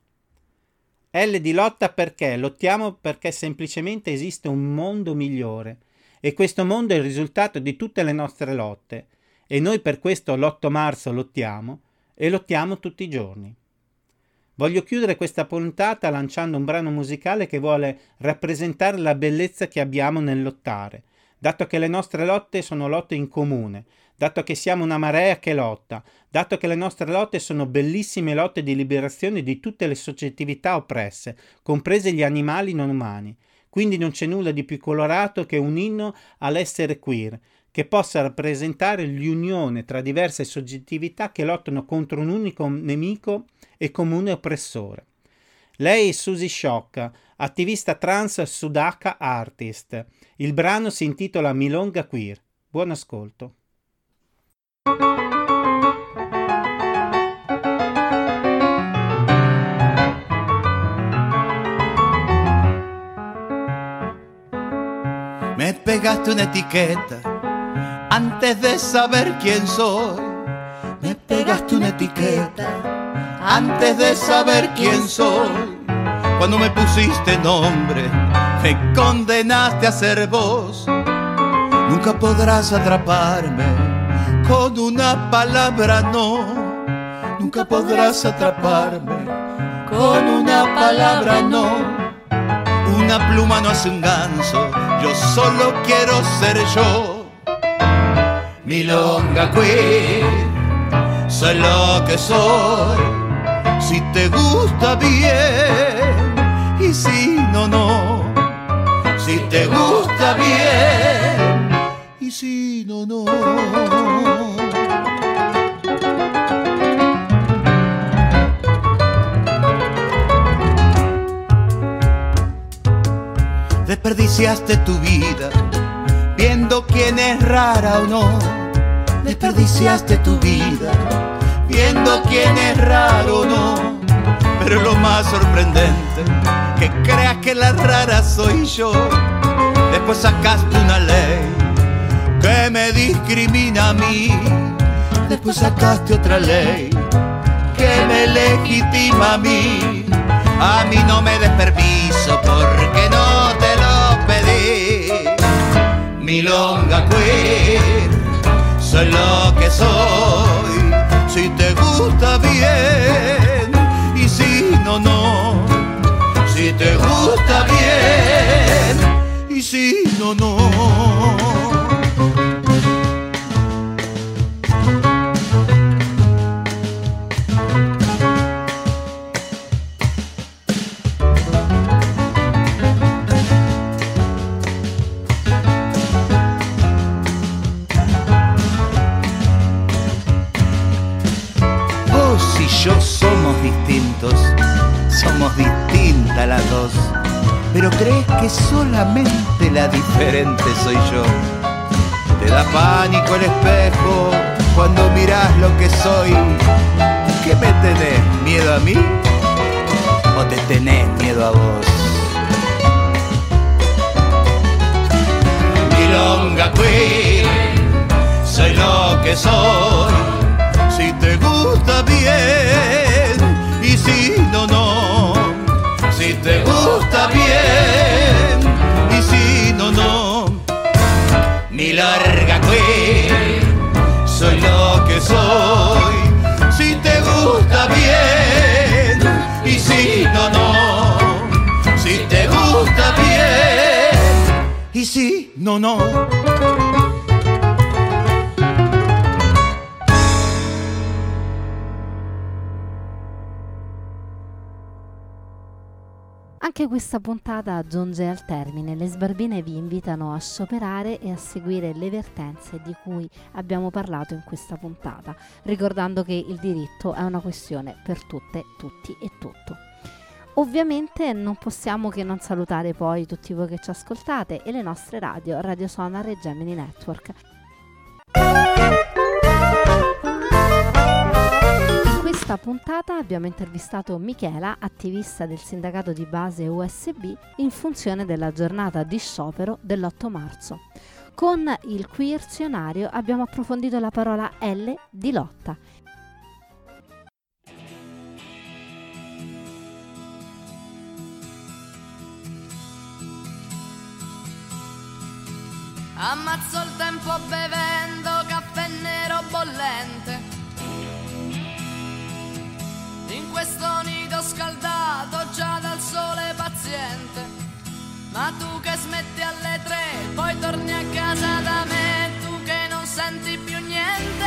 L di lotta perché? Lottiamo perché semplicemente esiste un mondo migliore e questo mondo è il risultato di tutte le nostre lotte e noi per questo l'otto marzo lottiamo e lottiamo tutti i giorni. Voglio chiudere questa puntata lanciando un brano musicale che vuole rappresentare la bellezza che abbiamo nel lottare, dato che le nostre lotte sono lotte in comune, dato che siamo una marea che lotta, dato che le nostre lotte sono bellissime lotte di liberazione di tutte le soggettività oppresse, comprese gli animali non umani. Quindi non c'è nulla di più colorato che un inno all'essere queer, che possa rappresentare l'unione tra diverse soggettività che lottano contro un unico nemico e comune oppressore. Lei è Susie Shock, attivista trans sudaka artist. Il brano si intitola Milonga Queer. Buon ascolto. Me pegaste una etiqueta antes de saber quién soy. Me pegaste una etiqueta antes de saber quién soy. Cuando me pusiste nombre, me condenaste a ser vos. Nunca podrás atraparme con una palabra, no. Nunca podrás atraparme con una palabra, no. Una pluma no hace un ganso, yo solo quiero ser yo. Milonga queer, soy lo que soy. Si te gusta bien y si no, no. Si te gusta bien y si no, no. desperdiciaste tu vida viendo quién es rara o no. Desperdiciaste tu vida viendo quién es raro o no. Pero lo más sorprendente, que creas que la rara soy yo. Después sacaste una ley que me discrimina a mí. Después sacaste otra ley que me legitima a mí. A mí no me des permiso porque no te lo pedí. Milonga queer, soy lo que soy. Si te gusta bien y si no, no. Si te gusta bien y si no, no. Yo somos distintos, somos distintas las dos, pero crees que solamente la diferente soy yo. Te da pánico el espejo cuando mirás lo que soy. ¿Qué me tenés? ¿Miedo a mí? ¿O te tenés miedo a vos? Milonga queen, soy lo que soy. Si te gusta bien y si no, no. Si te gusta bien y si no, no. Mi larga queen, soy lo que soy. Si te gusta bien y si no, no. Si te gusta bien y si no, no. Anche questa puntata giunge al termine. Le Sbarbine vi invitano a scioperare e a seguire le vertenze di cui abbiamo parlato in questa puntata, ricordando che il diritto è una questione per tutte, tutti e tutto. Ovviamente non possiamo che non salutare poi tutti voi che ci ascoltate e le nostre radio, Radio Sonar e Gemini Network. In questa puntata abbiamo intervistato Michela, attivista del sindacato di base U S B, in funzione della giornata di sciopero dell'otto marzo. Con il Queerzionario abbiamo approfondito la parola L di lotta. Ammazzo il tempo bevendo caffè nero bollente in questo nido scaldato già dal sole paziente. Ma tu che smetti alle tre, poi torni a casa da me, tu che non senti più niente.